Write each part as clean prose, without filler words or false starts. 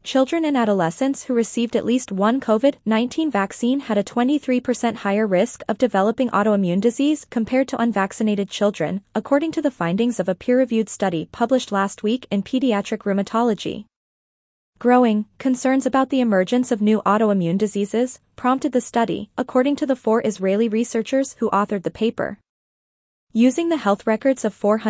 Children and adolescents who received at least one COVID-19 vaccine had a 23% higher risk of developing autoimmune disease compared to unvaccinated children, according to the findings of a peer-reviewed study published last week in Pediatric Rheumatology. Growing concerns about the emergence of new autoimmune diseases prompted the study, according to the 4 Israeli researchers who authored the paper. Using the health records of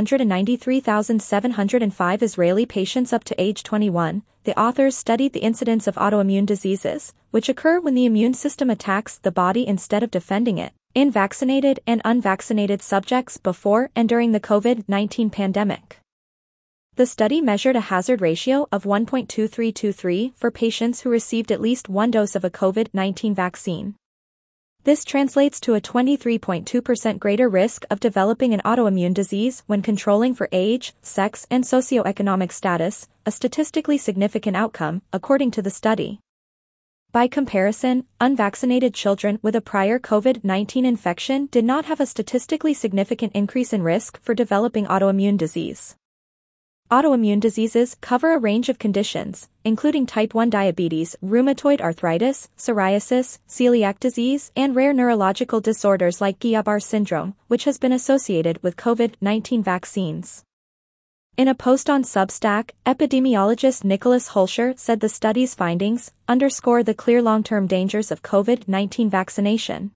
493,705 Israeli patients up to age 21, the authors studied the incidence of autoimmune diseases, which occur when the immune system attacks the body instead of defending it, in vaccinated and unvaccinated subjects before and during the COVID-19 pandemic. The study measured a hazard ratio of 1.2323 for patients who received at least one dose of a COVID-19 vaccine. This translates to a 23.2% greater risk of developing an autoimmune disease when controlling for age, sex, and socioeconomic status, a statistically significant outcome, according to the study. By comparison, unvaccinated children with a prior COVID-19 infection did not have a statistically significant increase in risk for developing autoimmune disease. Autoimmune diseases cover a range of conditions, including type 1 diabetes, rheumatoid arthritis, psoriasis, celiac disease, and rare neurological disorders like Guillain-Barré syndrome, which has been associated with COVID-19 vaccines. In a post on Substack, epidemiologist Nicholas Holscher said the study's findings underscore the clear long-term dangers of COVID-19 vaccination.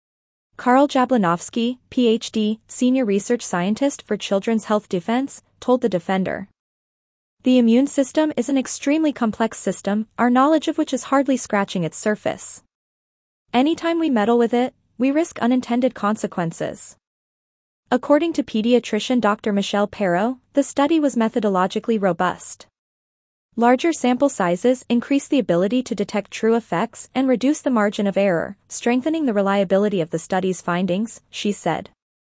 Karl Jablanovsky, Ph.D., senior research scientist for Children's Health Defense, told The Defender. The immune system is an extremely complex system, our knowledge of which is hardly scratching its surface. Anytime we meddle with it, we risk unintended consequences. According to pediatrician Dr. Michelle Perot, the study was methodologically robust. Larger sample sizes increase the ability to detect true effects and reduce the margin of error, strengthening the reliability of the study's findings, she said.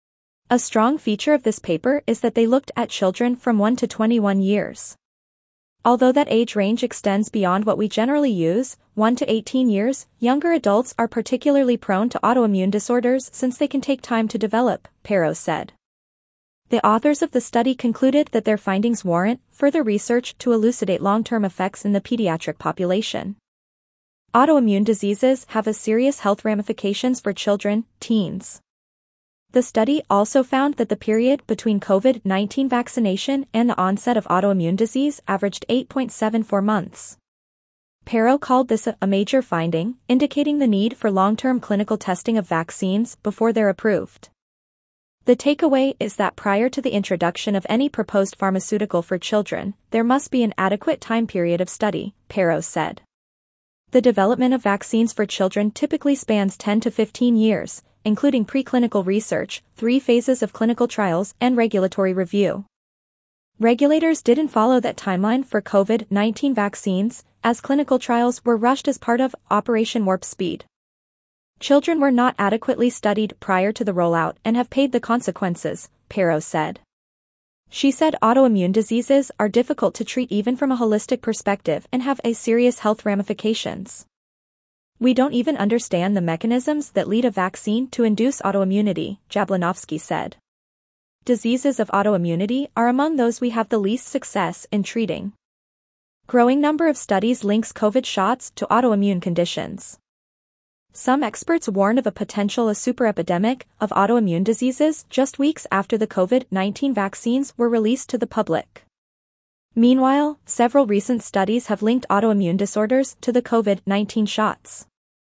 A strong feature of this paper is that they looked at children from 1 to 21 years. Although that age range extends beyond what we generally use, 1 to 18 years, younger adults are particularly prone to autoimmune disorders since they can take time to develop, Perot said. The authors of the study concluded that their findings warrant further research to elucidate long-term effects in the pediatric population. Autoimmune diseases have serious health ramifications for children, teens. The study also found that the period between COVID-19 vaccination and the onset of autoimmune disease averaged 8.74 months. Perot called this a major finding, indicating the need for long-term clinical testing of vaccines before they're approved. The takeaway is that prior to the introduction of any proposed pharmaceutical for children, there must be an adequate time period of study, Perot said. The development of vaccines for children typically spans 10 to 15 years, including preclinical research, 3 phases of clinical trials, and regulatory review. Regulators didn't follow that timeline for COVID-19 vaccines, as clinical trials were rushed as part of Operation Warp Speed. Children were not adequately studied prior to the rollout and have paid the consequences, Perot said. She said autoimmune diseases are difficult to treat even from a holistic perspective and have serious health ramifications. We don't even understand the mechanisms that lead a vaccine to induce autoimmunity, Jablanovsky said. Diseases of autoimmunity are among those we have the least success in treating. Growing number of studies links COVID shots to autoimmune conditions. Some experts warn of a potential superepidemic of autoimmune diseases just weeks after the COVID-19 vaccines were released to the public. Meanwhile, several recent studies have linked autoimmune disorders to the COVID-19 shots.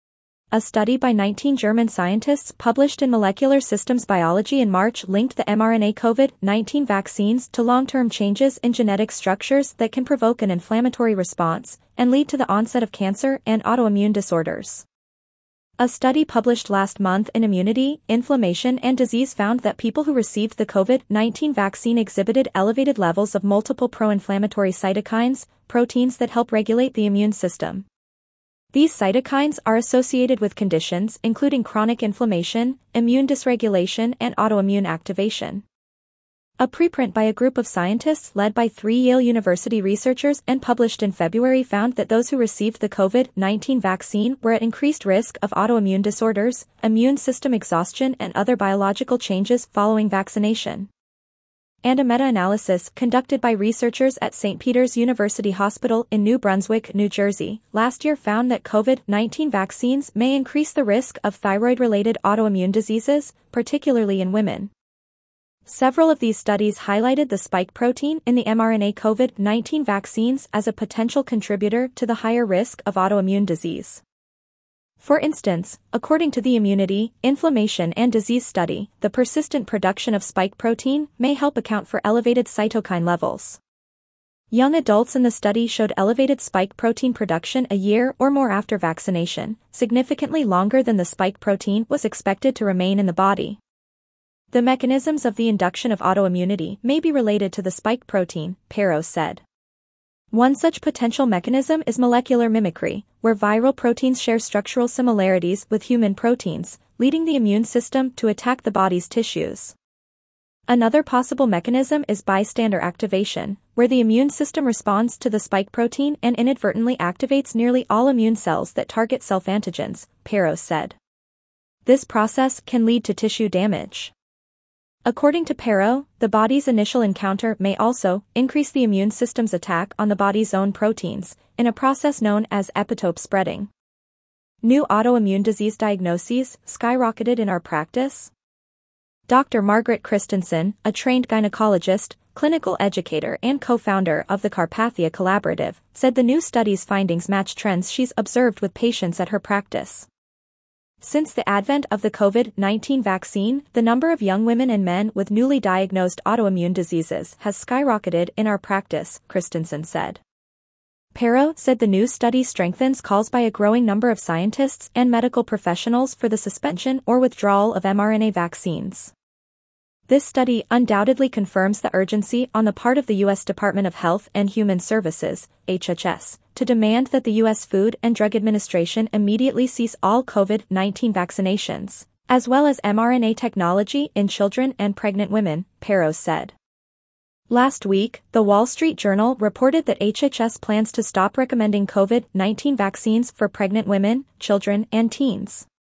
A study by 19 German scientists published in Molecular Systems Biology in March linked the mRNA COVID-19 vaccines to long-term changes in genetic structures that can provoke an inflammatory response and lead to the onset of cancer and autoimmune disorders. A study published last month in Immunity, Inflammation and Disease found that people who received the COVID-19 vaccine exhibited elevated levels of multiple pro-inflammatory cytokines, proteins that help regulate the immune system. These cytokines are associated with conditions including chronic inflammation, immune dysregulation, and autoimmune activation. A preprint by a group of scientists led by 3 Yale University researchers and published in February found that those who received the COVID-19 vaccine were at increased risk of autoimmune disorders, immune system exhaustion, and other biological changes following vaccination. and a meta-analysis conducted by researchers at St. Peter's University Hospital in New Brunswick, New Jersey, last year found that COVID-19 vaccines may increase the risk of thyroid-related autoimmune diseases, particularly in women. Several of these studies highlighted the spike protein in the mRNA COVID-19 vaccines as a potential contributor to the higher risk of autoimmune disease. For instance, according to the Immunity, Inflammation and Disease Study, the persistent production of spike protein may help account for elevated cytokine levels. Young adults in the study showed elevated spike protein production a year or more after vaccination, significantly longer than the spike protein was expected to remain in the body. The mechanisms of the induction of autoimmunity may be related to the spike protein, Pero said. One such potential mechanism is molecular mimicry, where viral proteins share structural similarities with human proteins, leading the immune system to attack the body's tissues. Another possible mechanism is bystander activation, where the immune system responds to the spike protein and inadvertently activates nearly all immune cells that target self-antigens, Pero said. This process can lead to tissue damage. According to Pero, the body's initial encounter may also increase the immune system's attack on the body's own proteins, in a process known as epitope spreading. New autoimmune disease diagnoses skyrocketed in our practice. Dr. Margaret Christensen, a trained gynecologist, clinical educator and co-founder of the Carpathia Collaborative, said the new study's findings match trends she's observed with patients at her practice. Since the advent of the COVID-19 vaccine, the number of young women and men with newly diagnosed autoimmune diseases has skyrocketed in our practice, Christensen said. Pero said the new study strengthens calls by a growing number of scientists and medical professionals for the suspension or withdrawal of mRNA vaccines. This study undoubtedly confirms the urgency on the part of the U.S. Department of Health and Human Services, HHS, to demand that the U.S. Food and Drug Administration immediately cease all COVID-19 vaccinations, as well as mRNA technology in children and pregnant women, Pero said. Last week, The Wall Street Journal reported that HHS plans to stop recommending COVID-19 vaccines for pregnant women, children, and teens.